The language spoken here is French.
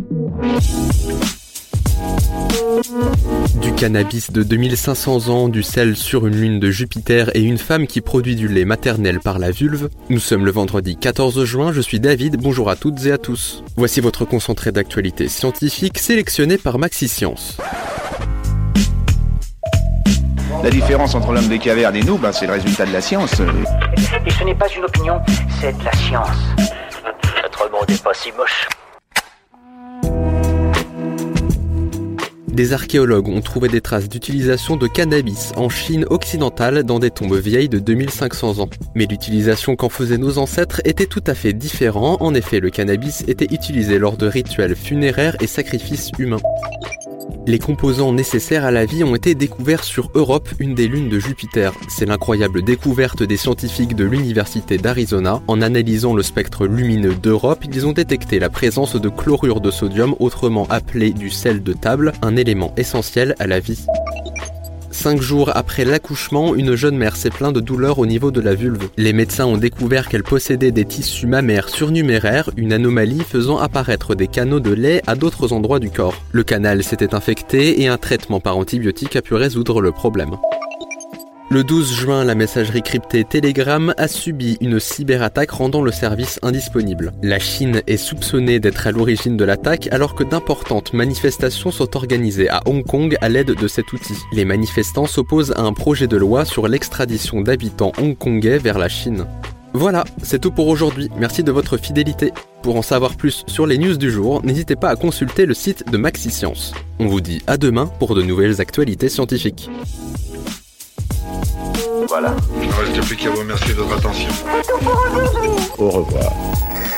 Du cannabis de 2500 ans, du sel sur une lune de Jupiter et une femme qui produit du lait maternel par la vulve. Nous sommes le vendredi 14 juin, je suis David, bonjour à toutes et à tous. Voici votre concentré d'actualité scientifique sélectionné par Maxi Science. La différence entre l'homme des cavernes et nous, c'est le résultat de la science. Et ce n'est pas une opinion, c'est de la science. Notre monde n'est pas si moche. Des archéologues ont trouvé des traces d'utilisation de cannabis en Chine occidentale dans des tombes vieilles de 2500 ans. Mais l'utilisation qu'en faisaient nos ancêtres était tout à fait différente. En effet, le cannabis était utilisé lors de rituels funéraires et sacrifices humains. Les composants nécessaires à la vie ont été découverts sur Europe, une des lunes de Jupiter. C'est l'incroyable découverte des scientifiques de l'université d'Arizona. En analysant le spectre lumineux d'Europe, ils ont détecté la présence de chlorure de sodium, autrement appelé du sel de table, un élément essentiel à la vie. 5 jours après l'accouchement, une jeune mère s'est plainte de douleurs au niveau de la vulve. Les médecins ont découvert qu'elle possédait des tissus mammaires surnuméraires, une anomalie faisant apparaître des canaux de lait à d'autres endroits du corps. Le canal s'était infecté et un traitement par antibiotiques a pu résoudre le problème. Le 12 juin, la messagerie cryptée Telegram a subi une cyberattaque rendant le service indisponible. La Chine est soupçonnée d'être à l'origine de l'attaque alors que d'importantes manifestations sont organisées à Hong Kong à l'aide de cet outil. Les manifestants s'opposent à un projet de loi sur l'extradition d'habitants hongkongais vers la Chine. Voilà, c'est tout pour aujourd'hui. Merci de votre fidélité. Pour en savoir plus sur les news du jour, n'hésitez pas à consulter le site de Maxi Science. On vous dit à demain pour de nouvelles actualités scientifiques. Voilà. Il ne reste plus qu'à vous remercier de votre attention. Au revoir.